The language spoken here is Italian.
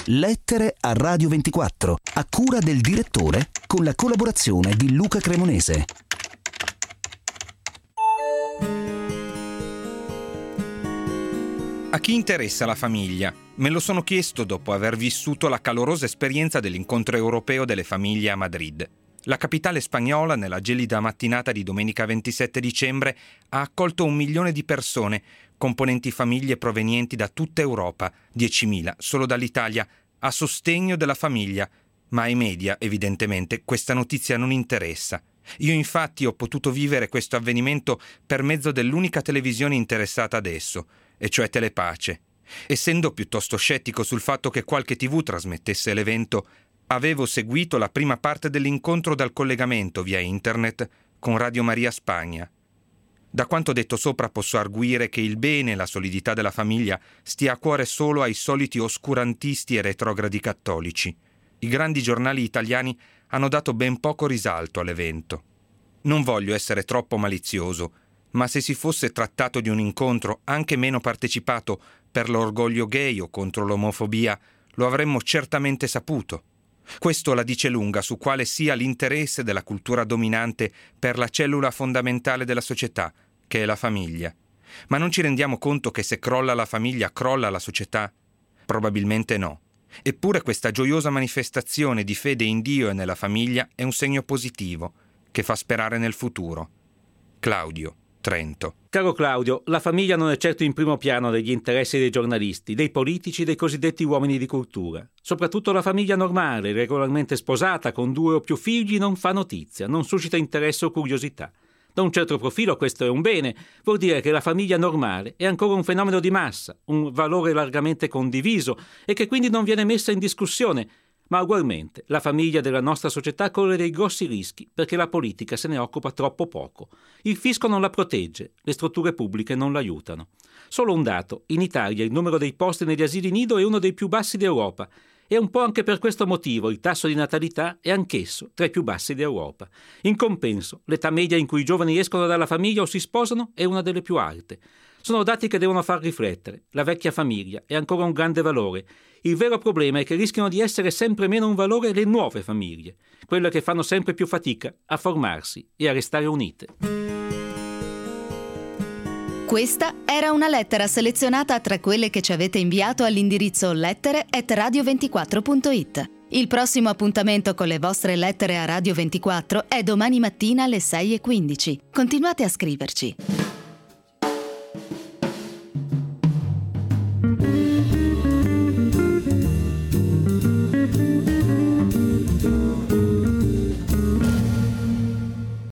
Lettere a Radio 24, a cura del direttore, con la collaborazione di Luca Cremonese. A chi interessa la famiglia? Me lo sono chiesto dopo aver vissuto la calorosa esperienza dell'incontro europeo delle famiglie a Madrid. La capitale spagnola, nella gelida mattinata di domenica 27 dicembre, ha accolto 1 milione di persone, componenti famiglie provenienti da tutta Europa, 10.000 solo dall'Italia, a sostegno della famiglia. Ma ai media, evidentemente, questa notizia non interessa. Io infatti ho potuto vivere questo avvenimento per mezzo dell'unica televisione interessata ad esso, e cioè Telepace. Essendo piuttosto scettico sul fatto che qualche TV trasmettesse l'evento, avevo seguito la prima parte dell'incontro dal collegamento via internet con Radio Maria Spagna. Da quanto detto sopra posso arguire che il bene e la solidità della famiglia stia a cuore solo ai soliti oscurantisti e retrogradi cattolici. I grandi giornali italiani hanno dato ben poco risalto all'evento. Non voglio essere troppo malizioso, ma se si fosse trattato di un incontro anche meno partecipato per l'orgoglio gay o contro l'omofobia, lo avremmo certamente saputo. Questo la dice lunga su quale sia l'interesse della cultura dominante per la cellula fondamentale della società, che è la famiglia. Ma non ci rendiamo conto che se crolla la famiglia, crolla la società? Probabilmente no. Eppure questa gioiosa manifestazione di fede in Dio e nella famiglia è un segno positivo, che fa sperare nel futuro. Claudio, Trento. Caro Claudio, la famiglia non è certo in primo piano degli interessi dei giornalisti, dei politici, dei cosiddetti uomini di cultura. Soprattutto la famiglia normale, regolarmente sposata, con 2 o più figli, non fa notizia, non suscita interesse o curiosità. Da un certo profilo questo è un bene, vuol dire che la famiglia normale è ancora un fenomeno di massa, un valore largamente condiviso e che quindi non viene messa in discussione. Ma ugualmente la famiglia della nostra società corre dei grossi rischi perché la politica se ne occupa troppo poco. Il fisco non la protegge, le strutture pubbliche non l'aiutano. Solo un dato: in Italia il numero dei posti negli asili nido è uno dei più bassi d'Europa e un po' anche per questo motivo il tasso di natalità è anch'esso tra i più bassi d'Europa. In compenso, l'età media in cui i giovani escono dalla famiglia o si sposano è una delle più alte. Sono dati che devono far riflettere. La vecchia famiglia è ancora un grande valore. Il vero problema è che rischiano di essere sempre meno un valore le nuove famiglie, quelle che fanno sempre più fatica a formarsi e a restare unite. Questa era una lettera selezionata tra quelle che ci avete inviato all'indirizzo lettere@radio24.it. Il prossimo appuntamento con le vostre lettere a Radio 24 è domani mattina alle 6:15. Continuate a scriverci.